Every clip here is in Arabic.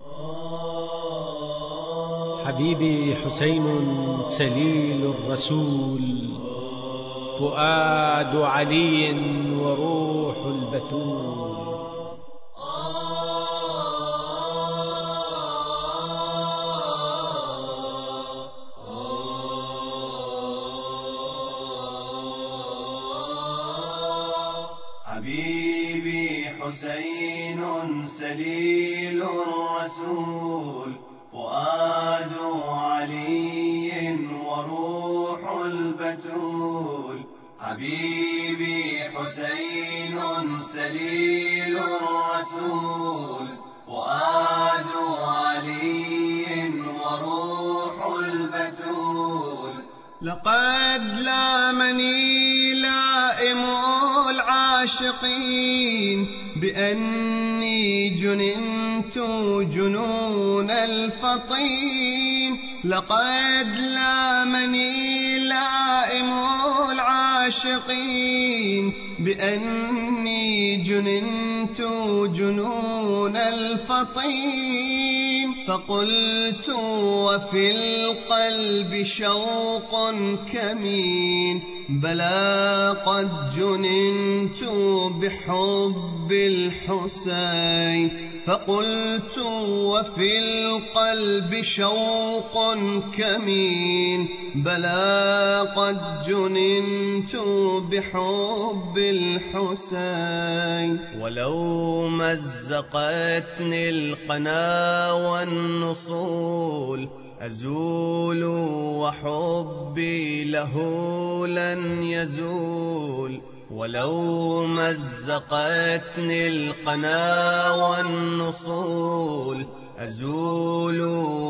حبيبي حسين سليل الرسول، فؤاد علي وروح البتول. حبيبي حسين سليل الرسول، فؤاد علي وروح البتول. حبيبي حسين سليل الرسول، فؤاد علي وروح البتول. لقد لامني لائم العاشقين بأني جننت جنون الفطين. لقد لامني لائم العاشقين بأني جننت جنون الفطين. فقلت وفي القلب شوق كمين، بلى قد جننت بحب الحسين. فقلت وفي القلب شوق كمين، بلى قد جننت بحب الحسين. ولو مزقتني القنا والنصول أزول، وحبي له لن يزول. ولو مزقتني القنا والنصول أزول،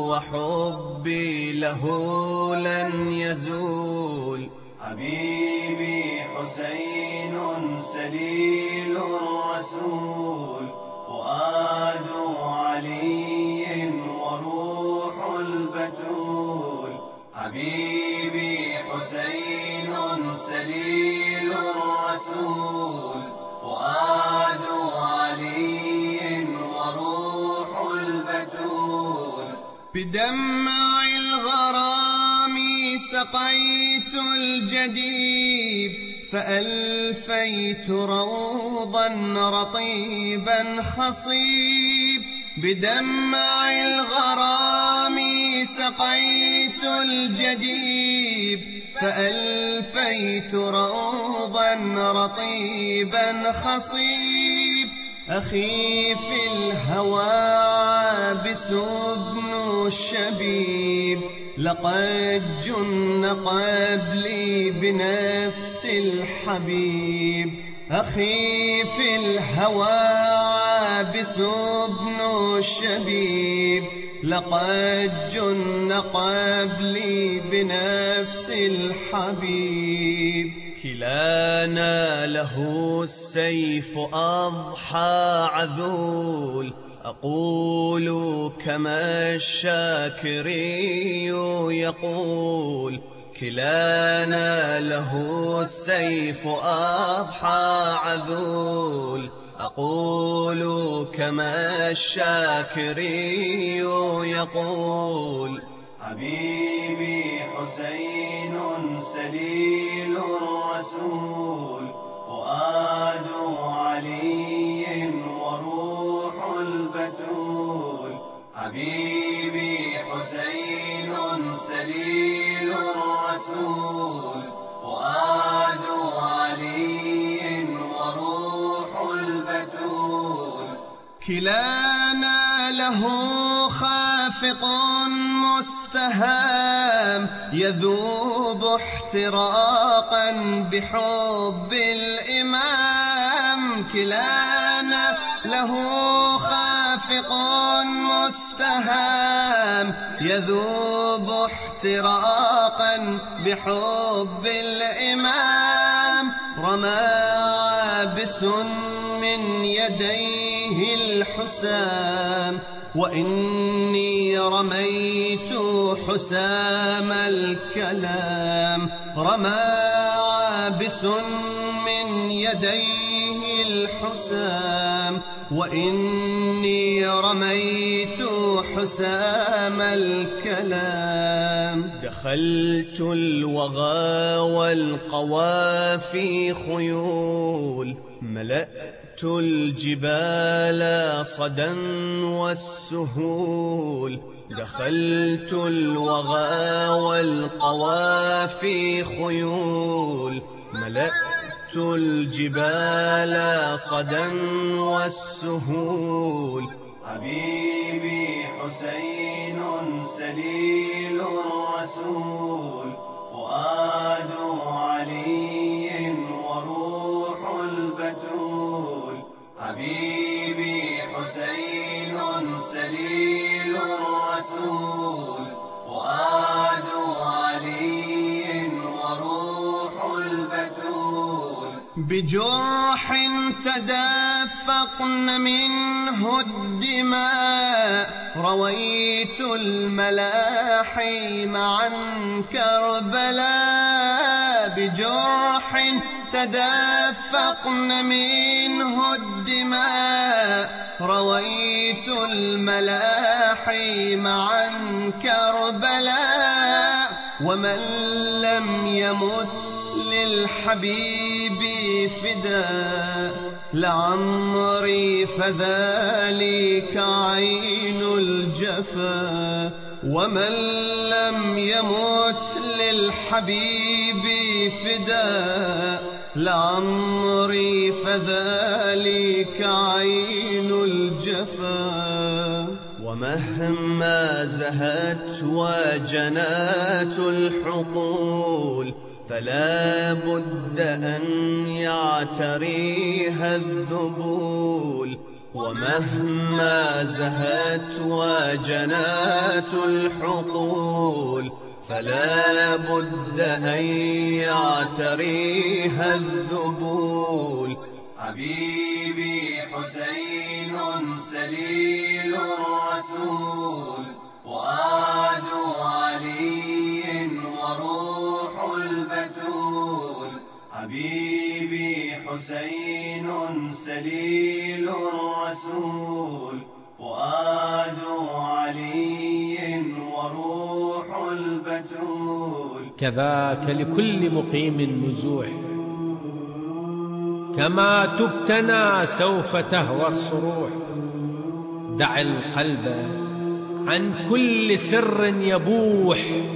وحبي له لن يزول. حبيبي حسين سليل الرسول، فؤاد علي وروح البتول. حبيبي حسين سليل الرسول، فؤاد علي وروح البتول. بدمع الغرام سقيت الجديب، فألفيت روضا رطيبا خصيب. بدمع الغرام سقيت الجديب، فألفيت روضا رطيبا خصيب. أخي في الهوى عابس ابن الشبيب، لقد جن قبلي بنفس الحبيب. أخي في الهوى عابس ابن الشبيب، لقد جن قبلي بنفس الحبيب. كلانا له السيف أضحى عذول، أقول كما الشاكري يقول. كلانا له السيف أضحى عذول، أقول كما الشاكري يقول. حبيبي حسين سليل الرسول، فؤاد علي وروح البتول. حبيبي حسين سليل الرسول، فؤاد علي وروح البتول. كلانا له خافق مستهام، يذوب احتراقا بحب الإمام. كلانا له خافق مستهام، يذوب احتراقا بحب الإمام. رمى عابس من يديه الحسام، وإني رميت حسام الكلام. رمى عابس من يديه الحسام، وإني رميت حسام الكلام. دخلت الوغى والقوافي خيول، ملأت الجبال صدا والسهول. دخلت الوغى والقوافي خيول، ملأت الجبال صدا والسهول. حبيبي حسين سليل الرسول، فؤاد علي وروح البتول. حبيبي حسين سليل الرسول، فؤاد علي وروح البتول. بجرح تدفقن منه الدماء، رويت الملاحم عن كربلاء. بجرح تدفقن منه الدماء، رويت الملاحم عن كربلاء. ومن لم يمت للحبيب فداء، لعمري فذلك عين الجفا. ومن لم يمت للحبيب فداء، لعمري فذلك عين الجفا. ومهما زهت وجنات الحقول، فلا بد أن يعتريها الذبول. ومهما زهت وجنات الحقول، فلا بد أن يعتريها الذبول. حبيبي حسين سليل الرسول، فؤاد علي وروح البتول. حبيبي حسين سليل الرسول، فؤاد علي وروح البتول. كذاك لكل مقيم نزوح، كما تبتنى سوف تهوى الصروح. دع القلب عن كل سر يبوح،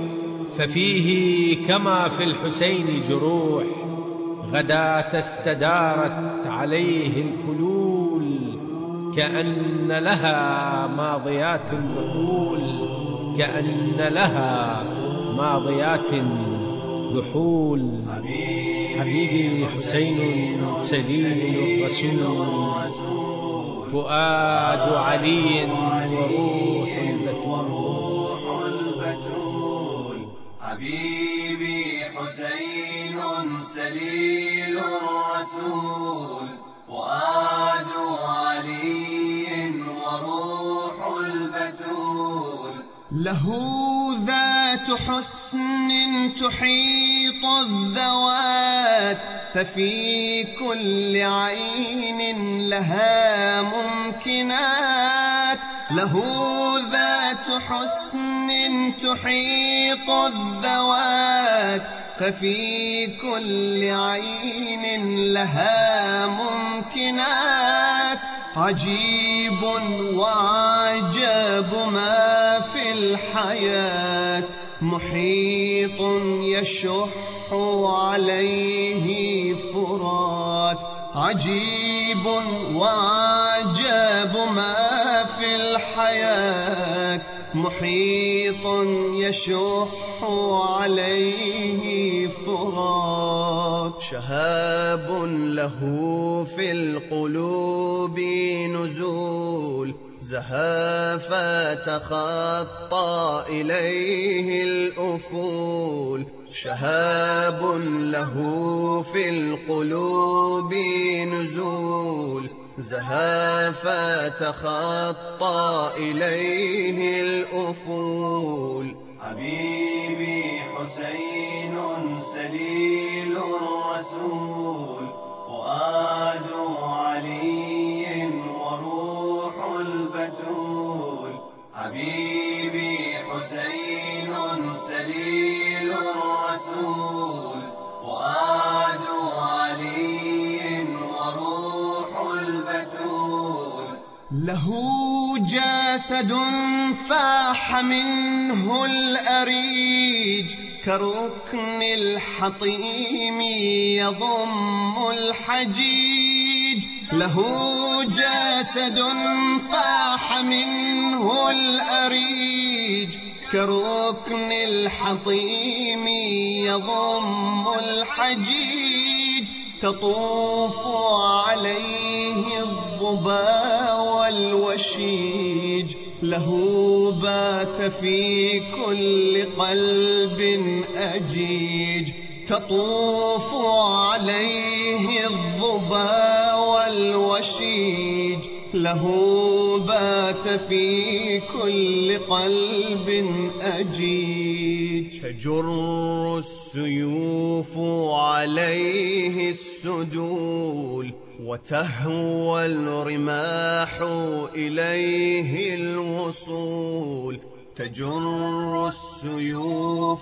ففيه كما في الحسين جروح. غداة استدارت عليه الفلول، كأن لها ماضيات ذحول. كأن لها ماضيات ذحول. حبيبي حسين سليل الرسول، فؤاد علي وروح البتول. حبيبي حسين سليل الرسول، فؤاد علي وروح البتول. له ذات حسن تحيط الذوات، ففي كل عين لها ممكنات. له ذات حسن تحيط الذوات، ففي كل عين لها ممكنات. عجيب وعجاب ما في الحياة، محيط يشح عليه فرات. عجيب وعجاب ما في الحياة، محيط يشح عليه فرات. شهاب له في القلوب نزول، زها فتخطى إليه الأفول. شهاب له في القلوب نزول، زها فتخطى إليه الأفول. حبيبي حسين سليل الرسول، فؤاد علي وروح البتول. حبيبي حسين سليل الرسول، فؤاد علي وروح البتول. له جسد فاح منه الأريج، كركن الحطيم يضم الحجيج. له جسد فاح منه الأريج، كركن الحطيم يضم الحجيج. تطوف عليه الظبا والوشيج، له بات في كل قلب أجيج. تطوف عليه الظبا والوشيج، له بات في كل قلب أجيج. تجر السيوف عليه السدول، وتهوى الرماح إليه الوصول. تجر السيوف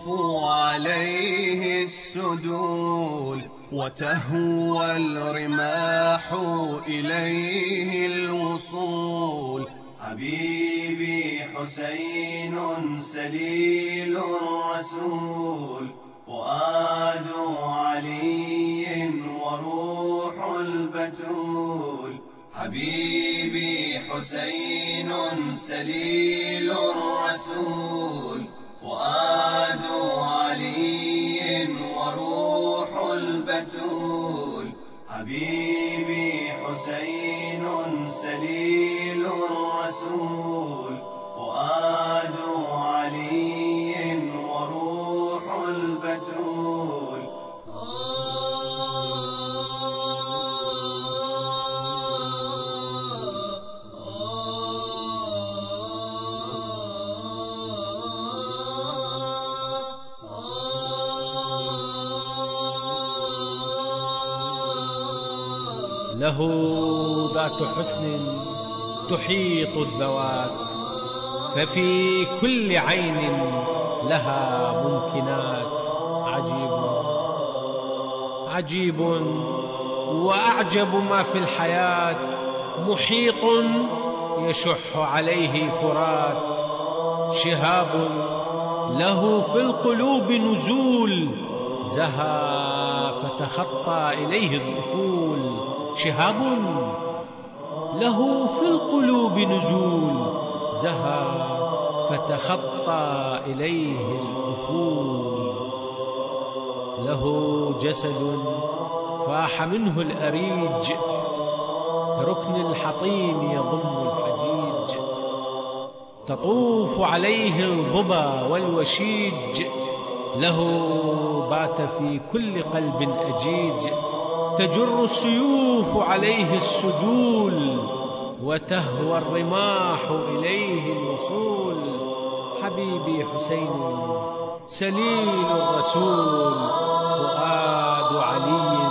عليه السدول، وتهوى الرماح إليه الوصول. حبيبي حسين سليل الرسول، فؤاد علي وروح البتول. حبيبي حسين سليل الرسول، فؤاد علي وروح البتول. حبيبي حسين سليل الرسول، فؤاد علي وروح البتول. له ذات حسن تحيط الذوات، ففي كل عين لها ممكنات. عجيب وأعجب ما في الحياة، محيط يشح عليه فرات. شهاب له في القلوب نزول، زها فتخطى إليه الظفول. شهاب له في القلوب نزول، زها فتخطى إليه الأفول. له جسد فاح منه الأريج، كركن الحطيم يضم الحجيج. تطوف عليه الظبا والوشيج، له بات في كل قلب أجيج. تجر السيوف عليه السدول، وتهوى الرماح إليه الوصول. حبيبي حسين سليل الرسول، فؤاد علي